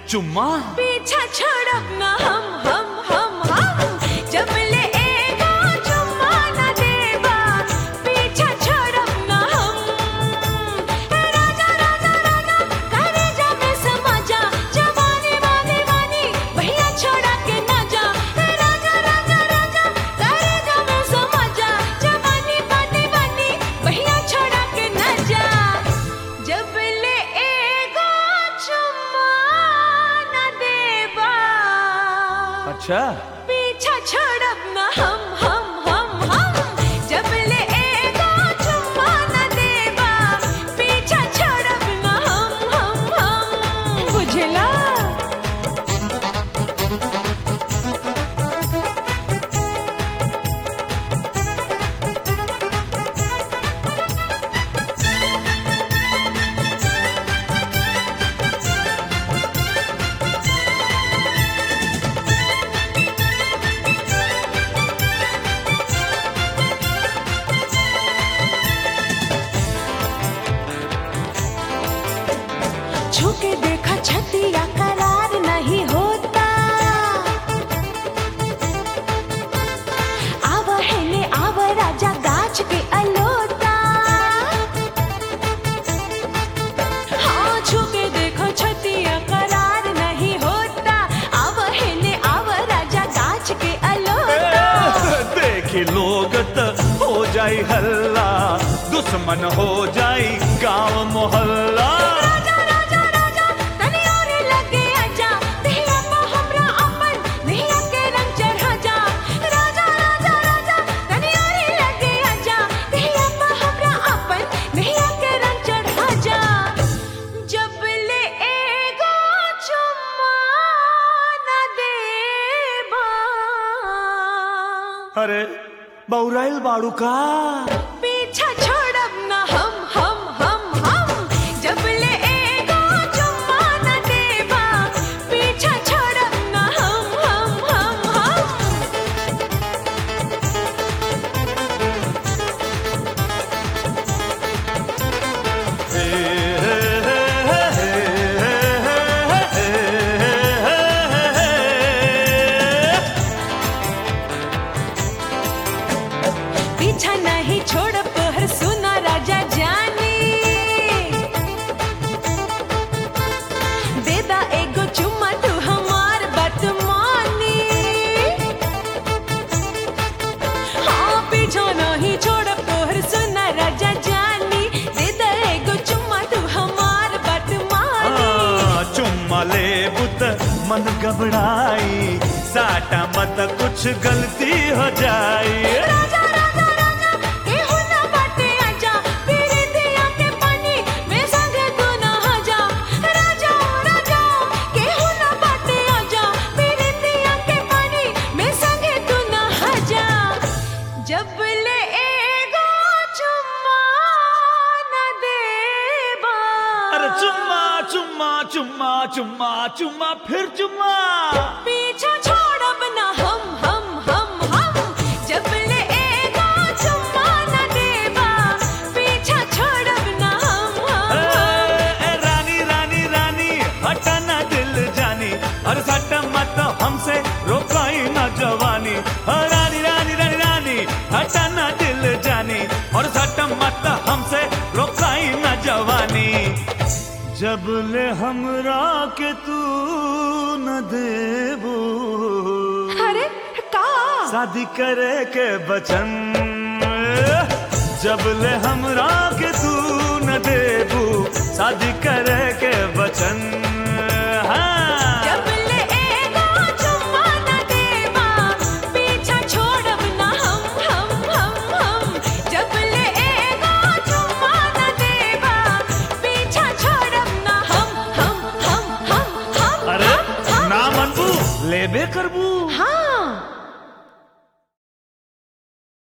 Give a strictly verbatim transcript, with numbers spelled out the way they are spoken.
चुम्मा पीछा छोड़ब ना हम हम हम हम जब ले एगो चुम्मा न देबा पीछा छोड़ब ना हम राजा राजा राजा करे जा में समा जा जवानी वानी वानी भैया छोड़ा के ना जा राजा राजा राजा करे जा में समा जा जवानी वानी वानी भैया छोड़ा के ना जा जब ले एगो चुम्मा अच्छा पीछा छोड़ब ना हम हम हम हम जब ले एगो चुम्मा न देबा पीछा छोड़ब ना हम हम हम बुझला छूके देखा छतिया करार नहीं होता आवा है ने आवा राजा गाछ के अलोता हाँ छूके देखो छतिया करार नहीं होता आवा है ने आवा राजा गाछ के अलोता देखी लोग त हो जाई हल्ला दुश्मन हो जाई गांव मोहल्ला अरे बौराइल बाड़ू का पीछा छोड़ब ना हम हम हम हम जब ले एगो चुम्मा न देबा पीछा छोड़ब ना हम हम हम हम हे, हे, हे, हे, हे, हे, पीछा नहीं छोड़ब तोहर सुना राजा जानी देदा एगो चुम्मा तू हमार बात मानी हाँ पीछा नहीं छोड़ब तोहर सुना राजा जानी देदा एगो चुम्मा तू हमार बात मानी हाँ, चुम्मा ले बुत मन घबराई साटा मत कुछ गलती हो जाई राजा राजा राजा केहू ना बाटे आजा पीरी दिया के पानी में संगे तू नहा जा राजा राजा केहू ना बाटे आजा पीरी दिया के पानी में संगे तू नहा जा जब ले एगो चुम्मा न देबा अरे चुम्मा चुम्मा चुम्मा चुम्मा चुम्मा फिर चुम्मा पीछा छोड़ब ना हम हम हम हम जब ले एगो चुम्मा न देबा पीछा छोड़ब ना हम हम ए, ए, रानी रानी रानी हटा ना दिल जानी और सट मत हमसे रोकाई ना जवानी ओ, रानी रानी रानी रानी हटा ना दिल जानी और सट मत हमसे रोकाई ना जवानी जब ले हमरा के तू न देबू अरे का शादी करे के बचन जब ले हमरा के तू न देबू शादी करे के बचन हाँ। जब ले एगो चुम्मा न देबा पीछा छोड़ब ना हम हम हम हम जब ले एगो चुम्मा न देबा पीछा छोड़ब ना हम हम हम हम हम अरे हम, हम। ना मनबू लेबे करबू हाँ